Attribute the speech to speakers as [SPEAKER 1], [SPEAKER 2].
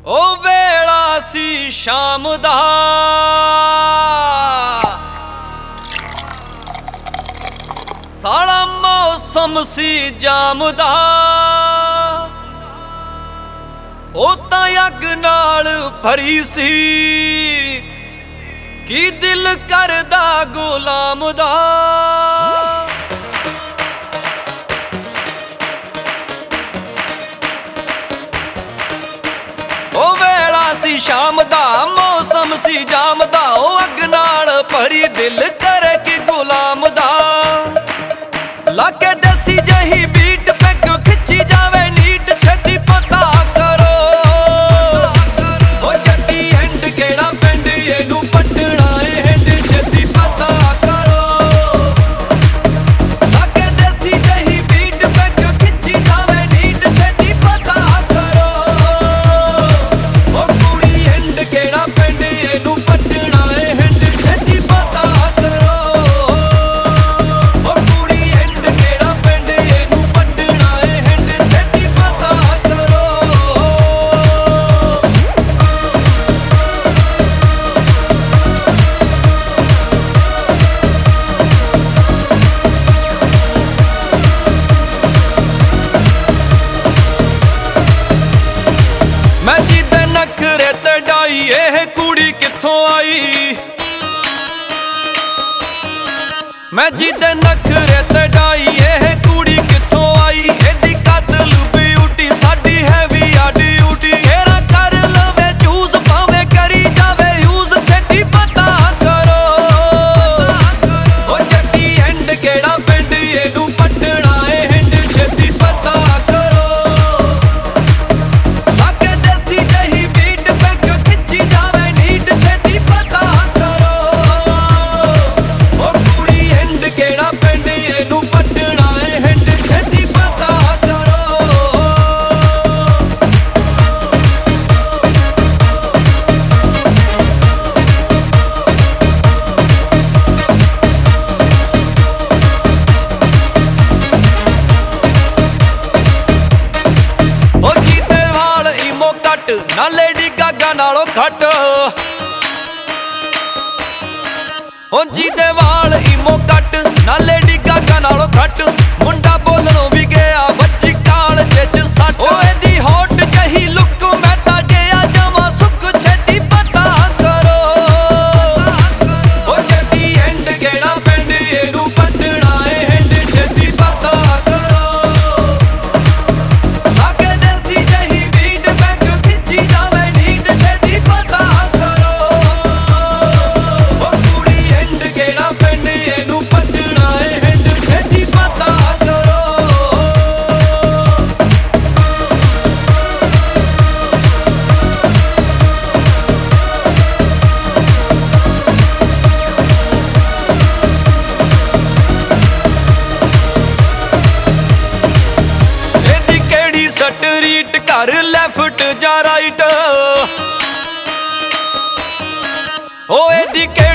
[SPEAKER 1] ਉਹ ਵੇਲਾ ਸੀ ਸ਼ਾਮ ਦਾ ਸਾਲਾ ਮੌਸਮ ਸੀ ਜਾਮ ਦਾ ਉਹ ਤਾਂ ਅੱਗ ਨਾਲ ਭਰੀ ਸੀ ਕੀ ਦਿਲ ਕਰਦਾ ਗੁਲਾਮ ਦਾ ਉਹ ਵੇਲਾ ਸੀ ਸ਼ਾਮ ਦਾ ਮੌਸਮ ਸੀ ਜਾਮ ਦਾ ਉਹ ਅੱਗ ਨਾਲ ਭਰੀ ਦਿਲ ਕਰੇ ਕਿ ਗੁਲਾਮ ਦਾ ਲਾਕੇ ਦੇਸੀ ਜਹੀ ਬੀਟ ਪੈਗ ਖਿੱਚੀ ਜਾਵੇ ਨੀਟ ਛੇਤੀ ਪਤਾ ਕਰੋ ਉਹ ਜੱਟੀ ਐਂਡ ਕਿਹੜਾ ਪਿੰਡ ਇਹਨੂੰ ਪਟਣਾ ਏ ਹੈਂਡ ਛੇਤੀ ਪਤਾ ਕਰੋ ਲਾਕੇ ਦੇਸੀ ਜਹੀ ਬੀਟ ਪੈਗ ਖਿੱਚੀ ਜਾਵੇ ਨੀਟ ਛੇਤੀ ਪਤਾ ਕਰੋ ਉਹ ਕੁੜੀ ਐਂਡ ਕਿਹੜਾ ਪਿੰਡ ਇਹਨੂੰ ਪਟਣਾ ਏ ਹੈਂਡ ਛੇਤੀ ਪਤਾ ਕਰੋ ਉਹ ਕੁੜੀ ਐਂਡ ਕਿਹੜਾ ਪਿੰਡ ਇਹਨੂੰ ਪਟਣਾ ਏ ਹੈਂਡ ਛੇਤੀ ਪਤਾ ਕਰੋ ਮੈਂ ਜਿਹਦੇ ਨਖਰੇ ਤੇ ਡਾਈ ਇਹ ਕੁੜੀ ਕਿੱਥੋਂ ਆਈ ਮੈਂ ਜਿਹਦੇ ਨਖਰੇ ਤੇ ਡਾਈ ਇਹ ਕੁੜੀ ਕਿੱਥੋਂ ਆਈ ਇਹਦੀ ਕਤਲ ਬਿਊਟੀ ਸਾਡੀ ਹੈਵੀ ਆ ਡਿਊਟੀ ਘੇਰਾ ਕਰ ਲਵੇ ਚੂਜ਼ ਭਾਵੇਂ ਕਰੀ ਜਾਵੇ ਯੂਜ਼ ਛੇਤੀ ਪਤਾ ਕਰੋ ਉਹ ਜੱਟੀ ਐਂਡ ਕਿਹੜਾ ਪਿੰਡ ਇਹਨੂੰ ਪਟਣਾ ਏ ਹੈਂਡ ਛੇਤੀ ਪਤਾ ਕਰੋ ਲਾਗੇ ਦੇਸੀ ਜਹੀ ਬੀਟ ਪੈਗ ਖਿੱਚੀ ਜਾਵੇ ਨੀਟ ਛੇਤੀ ਪਤਾ ਕਰੋ ਉਹ ਕੁੜੀ ਐਂਡ ਕਿਹੜਾ ਪਿੰਡ ਇਹਨੂੰ ਪਟਣਾ ਏ ਹੈਂਡ ਛੇਤੀ ਪਤਾ ਕਰੋ ਉਹ ਜੀਤੇ ਵਾਲ ਈਮੋ ਕੱਟ ਨਾ ਲੇਡੀ ਗਾਗਾ ਨਾਲੋਂ ਘੱਟ ਉਹ ਜੀਤੇ ਵਾਲ ਈਮੋ ਕੱਟ ਨਾ ਲੇਡੀ ਗਾਗਾ ਨਾਲੋਂ ਘੱਟ ਮੁੰਡਾ ਬੋਲਣੋਂ ਵੀ ਗਿਆ ਵੱਜੀ ਕਾਲ ਚ ਸੱਟ ਉਹ ਇਹਦੀ ਹੋਟ ਜਹੀ ਲੁੱਕ ਮੈਂ ਤਾਂ ਗਿਆ ਜਮਾਂ ਸੁੱਕ ਛੇਤੀ ਪਤਾ ਕਰੋ ਉਹ ਜੱਟੀ ਐਂਡ ਕਿਹੜਾ ਪਿੰਡ ਇਹਨੂੰ ਪਟਣਾ ਏ ਹੈਂਡ ਛੇਤੀ ਪਤਾ ਕਰੋ ਲਾਗੇ ਦੇਸੀ ਜਹੀ ਬੀਟ ਪੈਗ ਖਿੱਚੀ ਜਾਵੇ ਨੀਟ ਛੇਤੀ ਪਤਾ ਕਰੋ ਉਹ ਕੁੜੀ ਐਂਡ ਕਿਹੜਾ ਪਿੰਡ ਇਹਨੂੰ ਪਟਣਾ ਏ ਹੈਂਡ ਛੇਤੀ ਪਤਾ ਕਰੋ ਇਹਦੀ ਕਿਹੜੀ ਸਟਰੀਟ ਘਰ ਲੈਫਟ ਜਾਂ ਰਾਈਟ ਉਹ ਇਹਦੀ